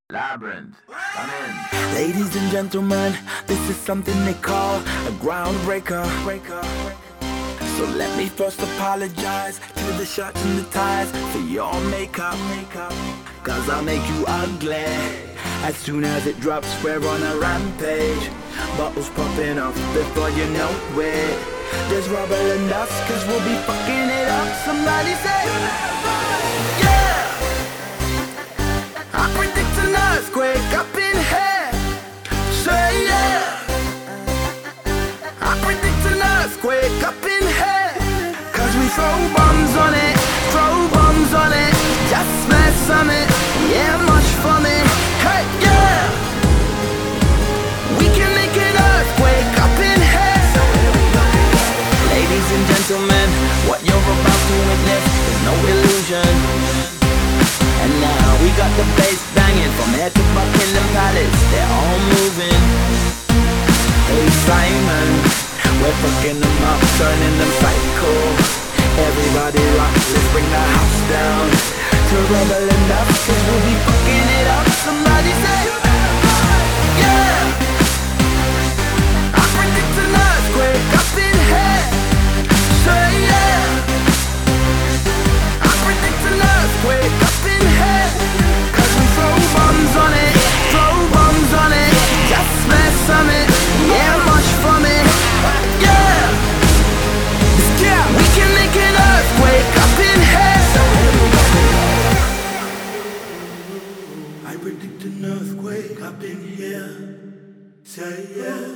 Labyrinth, come in. Ladies and gentlemen, this is something they call a groundbreaker. So let me first apologize to the shirts and the ties for your makeup. Cause I'll make you ugly as soon as it drops. We're on a rampage, bottles popping off before you know it. There's rubber and dust cause we'll be fucking it up. Somebody say yeah! I predict an earthquake up in here. Say yeah! I predict an earthquake up in here. Cause we throw bombs on it, just smash some it, yeah, much for me. Hey, yeah! We can make an earthquake up in here. Ladies and gentlemen, what you're about to witness is no illusion. And now we got the bass banging from head to Buckingham Palace. They're all moving. Hey Simon, we're fucking them up, turning them psycho. Everybody rock, let's bring the house down to rumble and dust, cause we'll be fucking it up. Somebody say yeah! I predict an earthquake up in here. Say yeah! I predict an earthquake up in here. Cause we throw bombs on it, just smash some it, yeah, much for me. Yeah! We can make an earthquake up in here. I predict an earthquake up in here. Say yeah.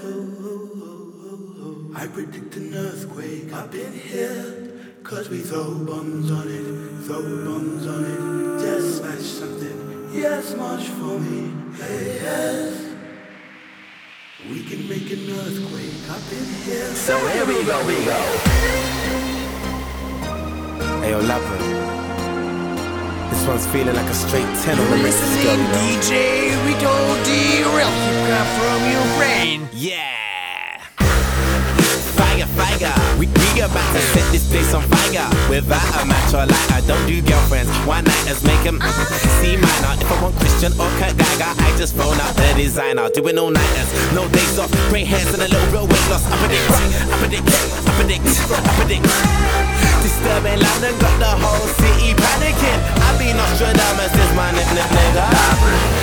I predict an earthquake up in here. Cause we throw bombs on it, just smash something, yes, much for me. Hey, yes. We can make an earthquake up in here. So here we go. Hey, yo, Labyrinth. This one's feeling like a straight 10 on the mix. Listening, DJ Rico D. Real hip-hop from Ukraine. Yeah! Fire. We about to set this place on fire. Without a match or light, I don't do girlfriends. One nighters make them C minor. If I want Christian or Kurt Geiger, I just phone out the designer. Doing all nighters, no days off. Grey hairs and a little real weight loss. I predict. Disturbing London got the whole city panicking. I be Nostradamus, is my nigga.